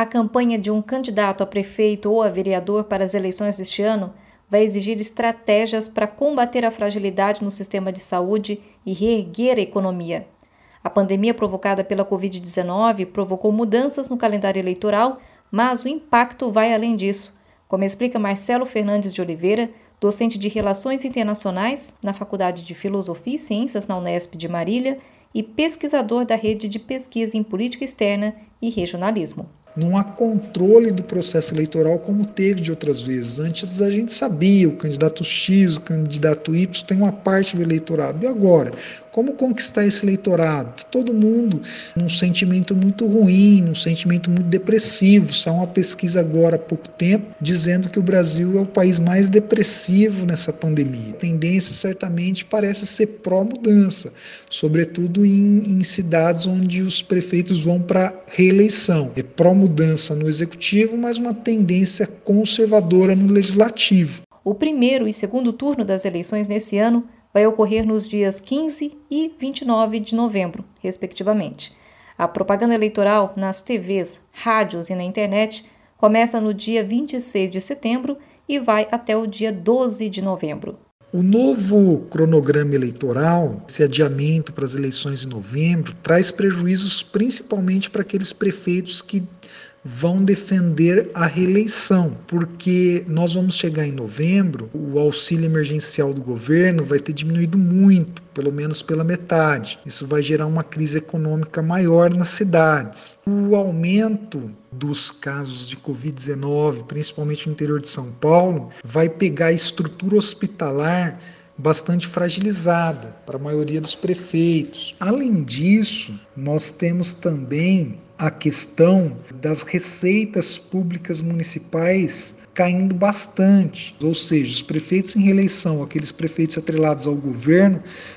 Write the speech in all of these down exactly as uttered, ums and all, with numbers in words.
A campanha de um candidato a prefeito ou a vereador para as eleições deste ano vai exigir estratégias para combater a fragilidade no sistema de saúde e reerguer a economia. A pandemia provocada pela covid dezenove provocou mudanças no calendário eleitoral, mas o impacto vai além disso, como explica Marcelo Fernandes de Oliveira, docente de Relações Internacionais na Faculdade de Filosofia e Ciências na Unesp de Marília e pesquisador da Rede de Pesquisa em Política Externa e Regionalismo. Não há controle do processo eleitoral como teve de outras vezes. Antes a gente sabia, o candidato X, o candidato Y tem uma parte do eleitorado. E agora? Como conquistar esse eleitorado? Todo mundo num sentimento muito ruim, num sentimento muito depressivo. Saiu uma pesquisa agora há pouco tempo dizendo que o Brasil é o país mais depressivo nessa pandemia. A tendência certamente parece ser pró-mudança, sobretudo em, em cidades onde os prefeitos vão para reeleição. É pró-mudança no executivo, mas uma tendência conservadora no legislativo. O primeiro e segundo turno das eleições nesse ano vai ocorrer nos dias quinze e vinte e nove de novembro, respectivamente. A propaganda eleitoral nas T Vs, rádios e na internet começa no dia vinte e seis de setembro e vai até o dia doze de novembro. O novo cronograma eleitoral, esse adiamento para as eleições em novembro, traz prejuízos principalmente para aqueles prefeitos que vão defender a reeleição, porque nós vamos chegar em novembro, o auxílio emergencial do governo vai ter diminuído muito, pelo menos pela metade. Isso vai gerar uma crise econômica maior nas cidades. O aumento dos casos de covid dezenove, principalmente no interior de São Paulo, vai pegar a estrutura hospitalar bastante fragilizada para a maioria dos prefeitos. Além disso, nós temos também a questão das receitas públicas municipais caindo bastante, ou seja, os prefeitos em reeleição, aqueles prefeitos atrelados ao governo,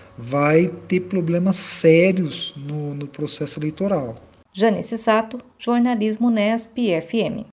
vai ter problemas sérios no, no processo eleitoral. Janice Sato, Jornalismo Unesp F M.